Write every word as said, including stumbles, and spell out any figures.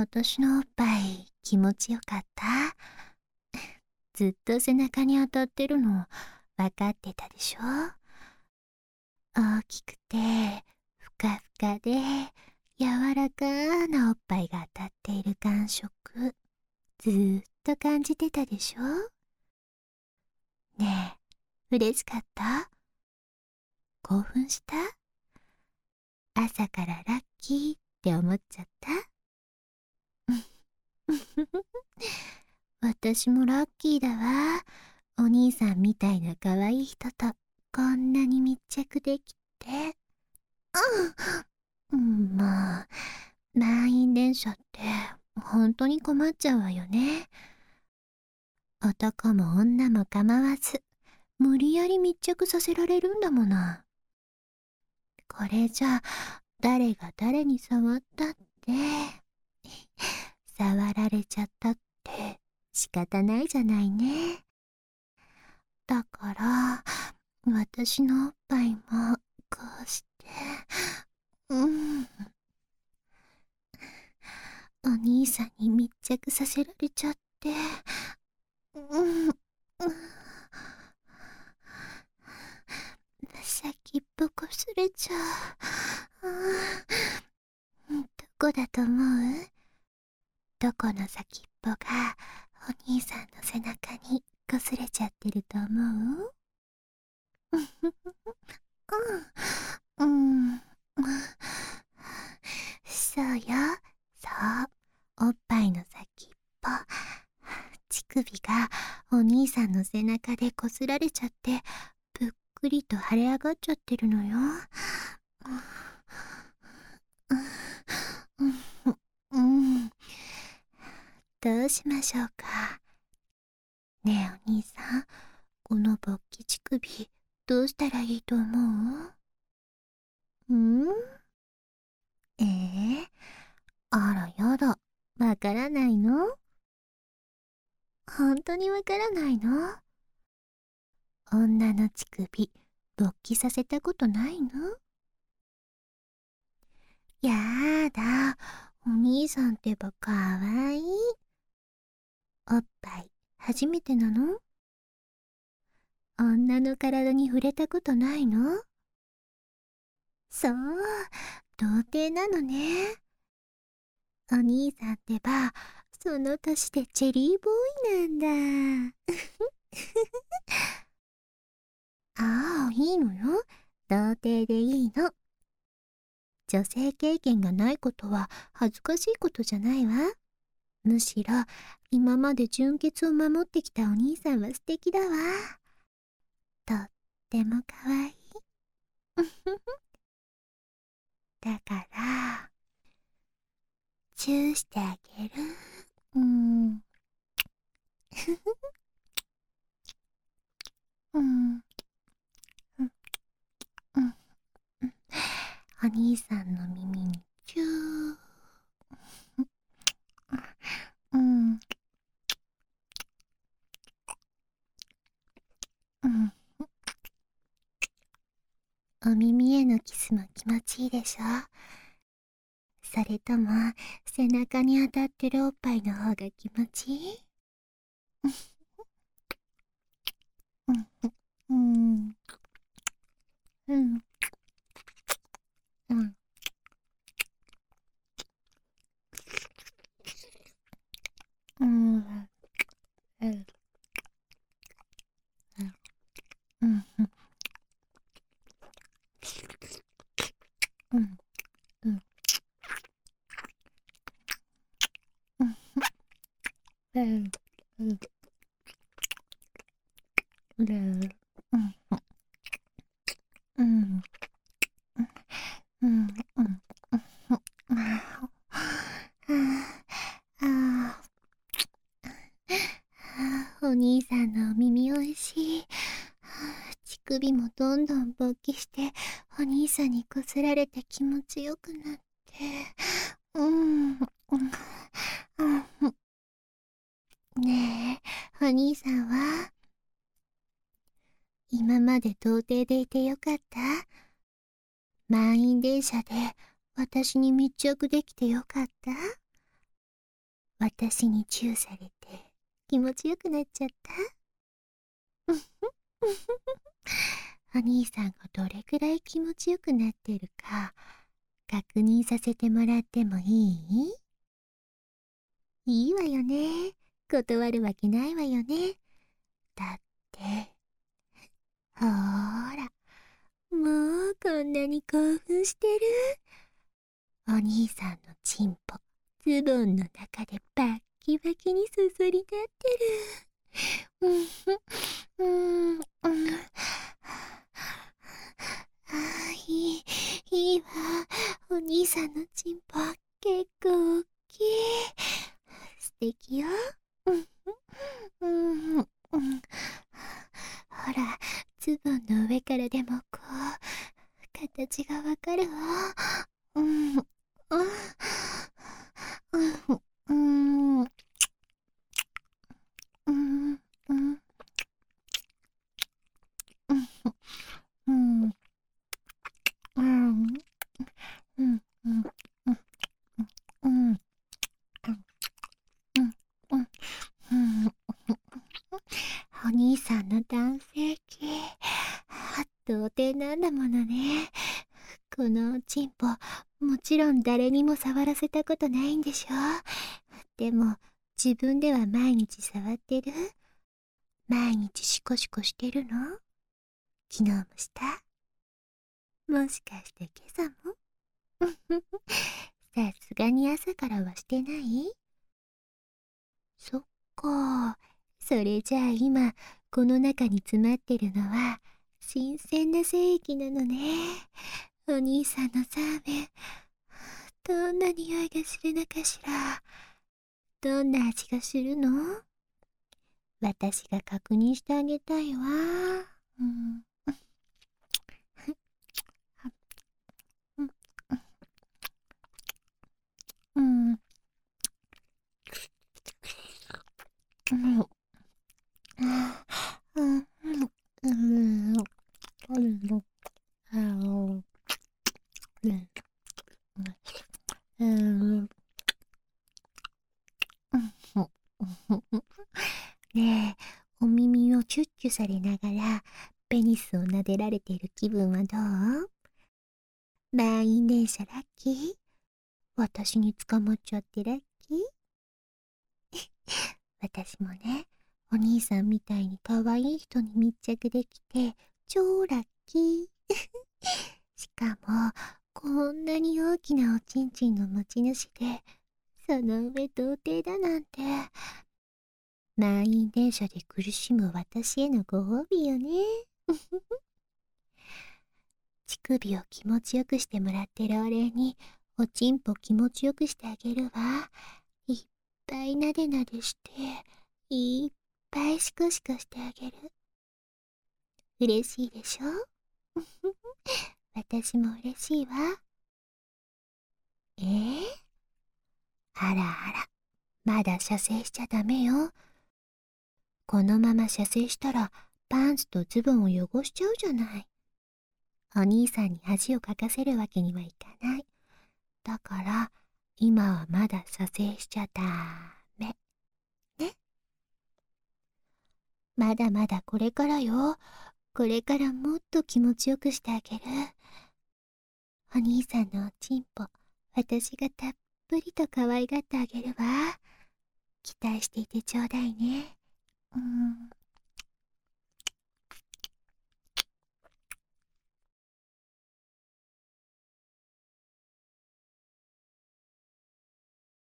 私のおっぱい気持ちよかった？ずっと背中に当たってるの分かってたでしょ？大きくてふかふかで柔らかなおっぱいが当たっている感触、ずーっと感じてたでしょ？ねえ、嬉しかった？興奮した？朝からラッキーって思っちゃった？私もラッキーだわ。お兄さんみたいな可愛い人とこんなに密着できて。うん、まあ、満員電車って本当に困っちゃうわよね。男も女も構わず、無理やり密着させられるんだもの。これじゃ、誰が誰に触ったって、触られちゃったって仕方ないじゃないね。だから、私のおっぱいもこうして、うん、お兄さんに密着させられちゃって、うん、うん、先っぽこすれちゃう。うん、どこだと思う？どこの先っぽがお兄さんの背中にこすれちゃってると思う？うん、うん、そうよ、そう、おっぱいの先っぽ、乳首がお兄さんの背中でこすられちゃってぷっくりと腫れ上がっちゃってるのよ。うん、うん、どうしましょうか。ねえお兄さん、この勃起乳首どうしたらいいと思う？うん、ええ、あらやだ、わからないの？本当にわからないの？女の乳首勃起させたことないの？やだ、お兄さんってばかわいい。おっぱい初めてなの？女の体に触れたことないの？そう、童貞なのね。お兄さんってば、その年でチェリーボーイなんだ。ああ、いいのよ。童貞でいいの。女性経験がないことは恥ずかしいことじゃないわ。むしろ、今まで純潔を守ってきたお兄さんは素敵だわ。とっても可愛い。だから、チューしてあげる。うん。うん。うん。うん。お兄さんの耳にチュー。うん。うん。お耳へのキスも気持ちいいでしょ？それとも、背中に当たってるおっぱいの方が気持ちいい？うん。うん。うん。うん。うん。うん。うん。うん。うん。うん。うん。うん。うん。うん。うん。お兄さんのお耳おいしい。乳首もどんどん勃起してお兄さんにこすられて気持ちよくなって、うん、うん、ねえお兄さんは今まで童貞でいてよかった？満員電車で私に密着できてよかった？ 私にチューされて気持ちよくなっちゃった？お兄さんがどれくらい気持ちよくなってるか確認させてもらってもいい？いいわよね。断るわけないわよね。だって、ほーら、もうこんなに興奮してる。お兄さんのチンポ、ズボンの中でバッキバキにそそり立ってる。うん、うん、うん。あ、いい、いいわ。お兄さんのチンポ、結構大きい。素敵よ。うん、うん、うん。ほら、ズボンの上からでもこう、形がわかるわ。うん、うん、うん、うん、うん、うん、うん、うん、うん、うん、うん、うん、うん。お兄さんの男性器、童貞なんだものね。このおちんぽ、もちろん誰にも触らせたことないんでしょ？でも、自分では毎日触ってる？毎日シコシコしてるの？昨日もした？もしかして今朝も？さすがに朝からはしてない？そっか。それじゃあ今、この中に詰まってるのは、新鮮な精液なのね。お兄さんのザーメン、どんな匂いがするのかしら。どんな味がするの？私が確認してあげたいわ。うん。うん。うん。うん。うん。うん。うん。ねえ、お耳をチュッチュされながら、ペニスを撫でられている気分はどう？満員電車ラッキー？私に捕まっちゃってラッキー？私もね、お兄さんみたいに可愛い人に密着できて、超ラッキー。しかも、こんなに大きなおちんちんの持ち主で、その上童貞だなんて。満員電車で苦しむ私へのご褒美よね。乳首を気持ちよくしてもらってるお礼に、おちんぽ気持ちよくしてあげるわ。いっぱいなでなでして、いっぱいシコシコしてあげる。嬉しいでしょ？私も嬉しいわ。えー、あらあら、まだ射精しちゃダメよ。このまま射精したらパンツとズボンを汚しちゃうじゃない。お兄さんに恥をかかせるわけにはいかない。だから、今はまだ射精しちゃダメ。ね。まだまだこれからよ。これからもっと気持ちよくしてあげる。お兄さんのおちんぽ、私がたっぷりと可愛がってあげるわ。期待していてちょうだいね。うん。